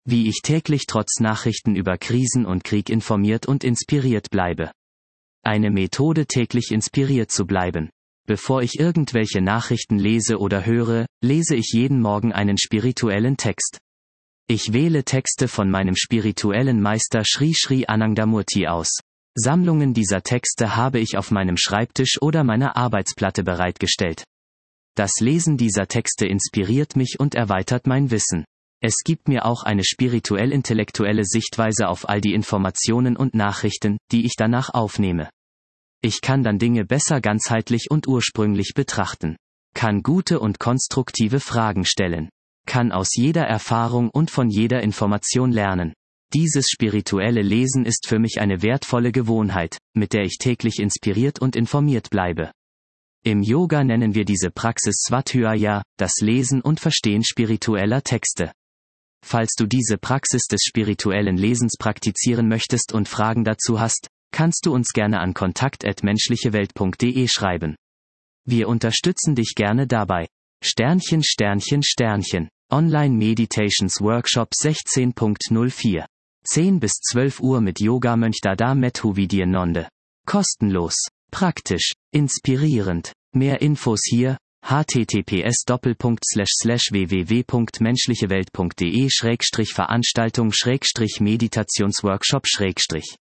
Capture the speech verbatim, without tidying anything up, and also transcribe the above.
Wie ich täglich trotz Nachrichten über Krisen und Krieg informiert und inspiriert bleibe. Eine Methode, täglich inspiriert zu bleiben. Bevor ich irgendwelche Nachrichten lese oder höre, lese ich jeden Morgen einen spirituellen Text. Ich wähle Texte von meinem spirituellen Meister Sri Sri Anandamurti aus. Sammlungen dieser Texte habe ich auf meinem Schreibtisch oder meiner Arbeitsplatte bereitgestellt. Das Lesen dieser Texte inspiriert mich und erweitert mein Wissen. Es gibt mir auch eine spirituell-intellektuelle Sichtweise auf all die Informationen und Nachrichten, die ich danach aufnehme. Ich kann dann Dinge besser ganzheitlich und ursprünglich betrachten. Kann gute und konstruktive Fragen stellen. Kann aus jeder Erfahrung und von jeder Information lernen. Dieses spirituelle Lesen ist für mich eine wertvolle Gewohnheit, mit der ich täglich inspiriert und informiert bleibe. Im Yoga nennen wir diese Praxis Svadhyaya, das Lesen und Verstehen spiritueller Texte. Falls du diese Praxis des spirituellen Lesens praktizieren möchtest und Fragen dazu hast, kannst du uns gerne an kontakt at menschlichewelt punkt de schreiben. Wir unterstützen dich gerne dabei. Sternchen Sternchen Sternchen. Online Meditations Workshop sechzehn Punkt null vier. zehn bis zwölf Uhr mit Yogamönch Dada Methuvidyananda. Kostenlos. Praktisch. Inspirierend. Mehr Infos hier. https doppelpunkt slash slash www punkt menschlichewelt punkt de schrägstrich Veranstaltung schrägstrich Meditationsworkshop schrägstrich